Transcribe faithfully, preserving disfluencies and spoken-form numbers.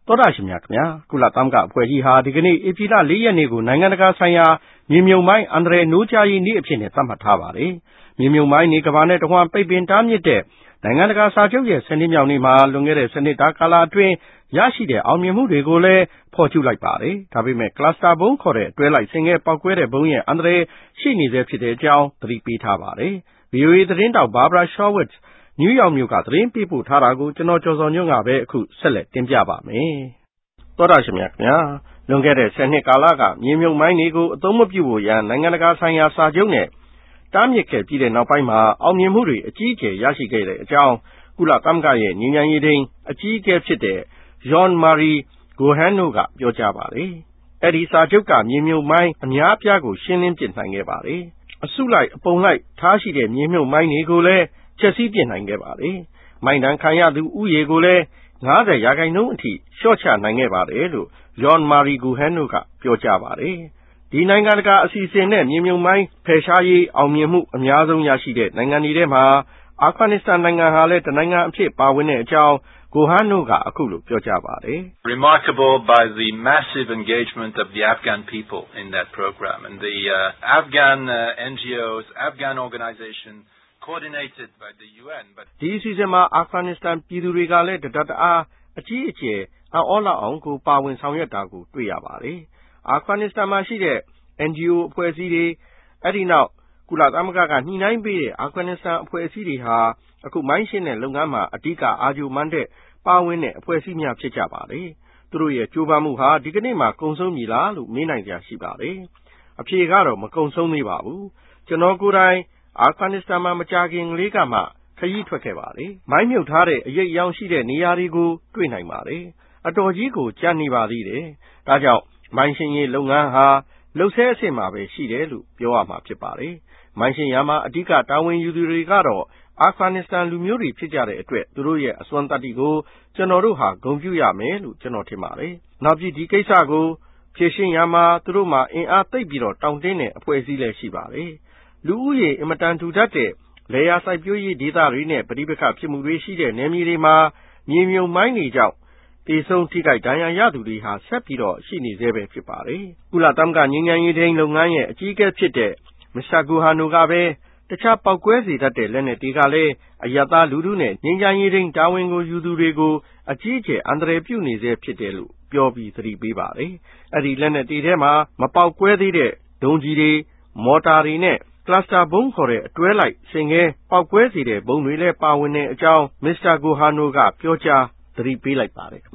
သောတာရှင်များခင်ဗျာကုလသမဂ္ဂအဖွဲ့ကြီးဟာဒီကနေ့ဧပြီလ၄ရက်နေ့ကိုနိုင်ငံတကာဆိုင်ရာမြေမြုံမိုင်းအန္တရာယ်နိုးကြားရေးနေ့အဖြစ်နဲ့သတ်မှတ်ထားပါတယ်။မြေမြုံမိုင်းနေကမ္ဘာနဲ့တဝမ်းပိတ်ပင်တားမြစ်တဲ့နိုင်ငံတကာစာချုပ်ရဲ့စနစ်မြောက်နေ့မှာလွန်ခဲ့တဲ့စနစ်တာကာလအတွင်းရရှိတဲ့အောင်မြင်မှုတွေကိုလည်းဖော်ကျူလိုက်ပါတယ်။ဒါပေမဲ့ကလစတာဘုံခေါ်တဲ့အတွဲလိုက်ဆင်ငယ်ပောက်ကွဲတဲ့ဘုံရဲ့အန္တရာယ်ရှိနေသေးဖြစ်တဲ့အကြောင်းသတိပေးထားပါတယ်။ ဗီအိုအေသတင်းတောက်ဘာဘရာရှော့ဝစ်နယူးယောက်မြို့ကသတင်းပေးပို့ထားတာကိုကျွန်တော်ကျော်စောညွန့်ကပဲအခုဆက်လက်တင်ပြပါမယ်။သောတာရှင်များခင်ဗျာလွန်ခဲ့တဲ့ဆယ်နှစ်ကာလကမြေမြုံမိုင်းတွေကိုအသုံးမပြုဖို့ရန်နိုင်ငံတကာဆိုင်ရာစာချုပ်နဲ့တားမြစ်ခဲ့ပြီးတဲ့နောက်ပိုင်းမှာအောင်မြင်မှုတွေအကြီးအကျယ်ရရှိခဲ့တဲ့အကြောင်းကုလသမဂ္ဂရဲ့ညီညာရေးထိန်အကြီးအကဲဖြစ်တဲ့ Jean-Marie Gohano ကပြောကြားပါတယ်။အဲဒီစာချုပ်ကမြေမြုံမိုင်းအများအပြားကိုရှင်းလင်းပြနိုင်ခဲ့ပါတယ်။အစုလိုက်အပုံလိုက်ထားရှိတဲ့မြေမြုံမိုင်းတွေကိုလည်းဖျက်ဆီးပြနိုင်ခဲ့ပါတယ်။မိုင်းတန်းခံရသူဥယေကိုလည်း၅၀ရာခိုင်နှုန်းအထိလျှော့ချနိုင်ခဲ့ပါတယ်လို့ Jean-Marie Gohano ကပြောကြားပါတယ်။ဒီနိုင်ငံတကာအစီအစဉ်နဲ့မြေမြုံမိုင်းဖယ်ရှားရေးအောင်မြင်မှုအများဆုံးရရှိတဲ့နိုင်ငံတွေထဲမှာအာဖဂန်နစ္စတန်နိုင်ငံဟာလည်းတနိုင်ငံအဖြစ်ပါဝင်တဲ့အကြောင်း Gohano ကအခုလိုပြောကြားပါတယ်။ Remarkable by the massive engagement of the Afghan people in that program and the uh, Afghan uh, N G Os, Afghan organizations coordinated by the U N but ဒီအစီအစဉ်မှာအာဖဂန်နစ္စတန်ပြည်သူတွေကလည်းတဒတ်အားအကြီးအကျယ်အံ့ဩလောက်အောင်ကိုပါဝင်ဆောင်ရွက်တာကိုတွေ့ရပါတယ်။အာဖဂန်နစ္စတန်မှာရှိတဲ့ N G O အဖွဲ့အစည်းတွေအဲဒီနောက်ကုလသမဂ္ဂကညှိနှိုင်းပေးတဲ့အာဖဂန်နစ္စတန်အဖွဲ့အစည်းတွေဟာအခုမိုင်းရှင်းတဲ့လုပ်ငန်းမှာအဓိကအာရုံမှန်းတဲ့ပါဝင်တဲ့အဖွဲ့အစည်းများဖြစ်ကြပါတယ်။သူတို့ရဲ့ကြိုးပမ်းမှုဟာဒီကနေ့မှကုန်ဆုံးပြီလားလို့မေးနိုင်ကြရှိပါတယ်။အဖြေကတော့မကုန်ဆုံးသေးပါဘူး။ကျွန်တော်ကိုယ်တိုင်အာဖဂန်နစ္စတန်မှာမကြာခင်လေးကမှခရီးထွက်ခဲ့ပါတယ်။မိုင်းမြုပ်ထားတဲ့အရိပ်အယောင်ရှိတဲ့နေရာတွေကိုတွေ့နိုင်ပါတယ်။အတော်ကြီးကိုကြမ်းနေပါသေးတယ်။ဒါကြောင့်မိုင်းရှင်းရေးလုပ်ငန်းဟာလှုပ်ဆဲအဆင့်မှာပဲရှိတယ်လို့ပြောရမှာဖြစ်ပါတယ်။မိုင်းရှင်းရမှာအဓိကတာဝန်ယူသူတွေကတော့အာဖဂန်နစ္စတန်လူမျိုးတွေဖြစ်ကြတဲ့အတွက်သူတို့ရဲ့အစွမ်းတတ္တိကိုကျွန်တော်တို့ဟာဂုဏ်ပြုရမယ်လို့ကျွန်တော်ထင်ပါတယ်။နောက်ပြီးဒီကိစ္စကိုဖြေရှင်းရမှာသူတို့မှာအင်အားသိပ်ပြီးတော့တောင့်တင်းတဲ့အဖွဲ့အစည်းလည်းရှိပါတယ်။လူဦးရေအင်မတန်ထူထပ်တဲ့လေယာစိုက်ပျိုးရေးဒေသတွေနဲ့ပဋိပက္ခဖြစ်မှုတွေရှိတဲ့နယ်မြေတွေမှာမြေမြုံမိုင်းတွေကြောင့်တေဆုံးထိခိုက်ဒဏ်ရာရသူတွေဟာဆက်ပြီးတော့ရှိနေသေးပဲဖြစ်ပါတယ်။ကုလသမဂ္ဂငြိမ်းချမ်းရေးထိန်းလုပ်ငန်းရဲ့အကြီးအကဲဖြစ်တဲ့မစ္စတာဂိုဟာနိုကပဲတခြားပောက်ကွဲစေတတ်တဲ့လက်နက်တွေကလည်းအယက်သားလူထုနဲ့ငြိမ်းချမ်းရေးထိန်းတာဝန်ကိုယူသူတွေကိုအကြီးအကျယ်အန္တရာယ်ပြုနေစေဖြစ်တယ်လို့ပြောပြီးသတိပေးပါတယ်။အဲဒီလက်နက်တွေထဲမှာမပေါက်ကွဲသေးတဲ့ဒုံးကြီးတွေမော်တာတွေနဲ့ကလစတာဘုံခေါ်တဲ့အတွဲလိုက်ဆင်ငယ်ပောက်ကွဲစေတဲ့ဘုံတွေလည်းပါဝင်တဲ့အကြောင်းမစ္စတာဂိုဟာနိုကပြောကြားသတိပေးလိုက်ပါတယ်